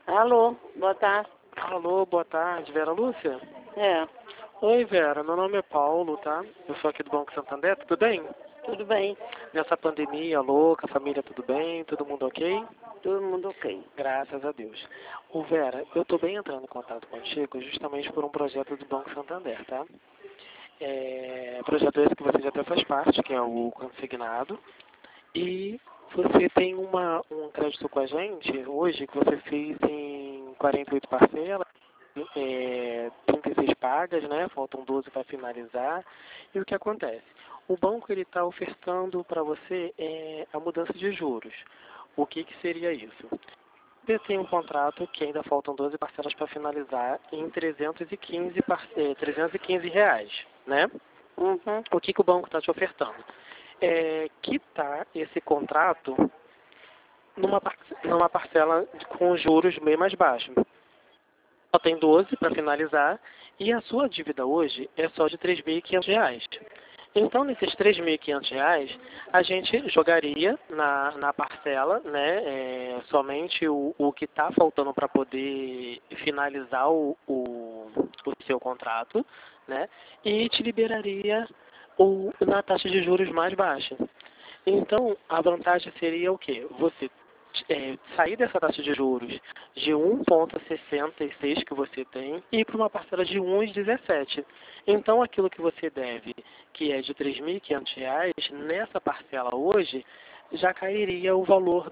Alô, boa tarde. Alô, boa tarde, Vera Lúcia? É, Oi, Vera, meu nome é Paulo, tá? Eu sou aqui do Banco Santander, tudo bem? tudo bem, Nessa pandemia louca, a família tudo bem? Todo mundo ok? todo mundo ok. Graças a Deus. Ô, Vera, eu tô bem entrando em contato contigo justamente por um projeto do Banco Santander, tá? Projeto esse que você já até faz parte, que é o consignado. E você tem um crédito com a gente hoje que você fez em 48 parcelas. 36 pagas, né? Faltam 12 para finalizar. E o que acontece? O banco ele está ofertando para você a mudança de juros. O que seria isso? Você tem um contrato que ainda faltam 12 parcelas para finalizar em 315 reais, né? Uhum. O que o banco está te ofertando? Quitar esse contrato numa parcela com juros bem mais baixos. Só tem 12 para finalizar e a sua dívida hoje é só de R$ 3.500. Então, nesses R$ 3.500, a gente jogaria na parcela, né, somente o que está faltando para poder finalizar o seu contrato, né, e te liberaria na taxa de juros mais baixa. Então, a vantagem seria o quê? Você sair dessa taxa de juros de 1,66 que você tem e ir para uma parcela de 1,17. Então, aquilo que você deve, que é de R$ 3.500, nessa parcela hoje, já cairia o valor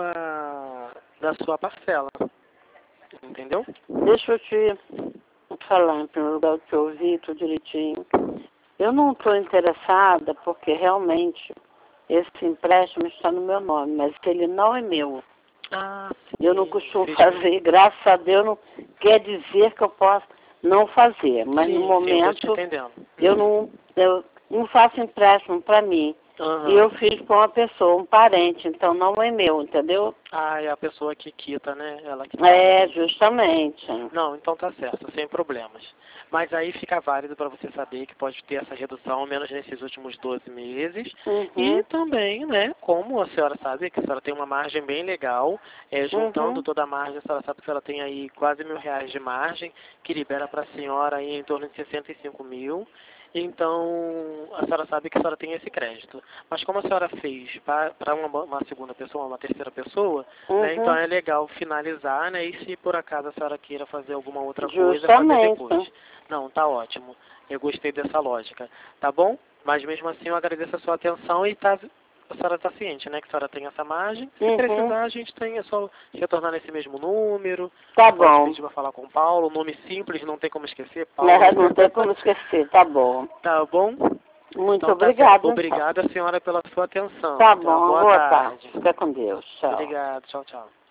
da sua parcela. Entendeu? Deixa eu te falar em primeiro lugar que eu ouvi tudo direitinho. Eu não estou interessada porque realmente esse empréstimo está no meu nome, mas ele não é meu. Ah, sim. Eu não costumo fazer, graças a Deus não quer dizer que eu posso não fazer, mas Sim, no momento sim, eu tô te entendendo. eu não faço empréstimo para mim. Uhum. E eu fiz para uma pessoa, um parente, então não é meu, entendeu? Ah, é a pessoa que quita, né? Ela que É, justamente. Não, então tá certo, sem problemas. Mas aí fica válido para você saber que pode ter essa redução, ao menos nesses últimos 12 meses. Uhum. E também, né, como a senhora sabe que a senhora tem uma margem bem legal, juntando toda a margem, a senhora sabe que ela tem aí quase R$ 1.000 de margem, que libera para a senhora aí em torno de 65 mil. Então, a senhora sabe que a senhora tem esse crédito. Mas como a senhora fez para uma segunda pessoa, uma terceira pessoa, né, então é legal finalizar, né, e se por acaso a senhora queira fazer alguma outra coisa, fazer depois. Não, tá ótimo. Eu gostei dessa lógica. Tá bom? Mas mesmo assim eu agradeço a sua atenção e a senhora está ciente, né, que a senhora tem essa margem. Se precisar, a gente tem, é só retornar nesse mesmo número. Tá pode bom. pedir para falar com o Paulo. Nome simples, não tem como esquecer. Paulo. Não tem como esquecer, tá bom. Tá bom? Muito então, obrigada. Obrigada, senhora, pela sua atenção. Tá Então, bom, boa tarde. Fica com Deus. Tchau. Obrigado, tchau, tchau.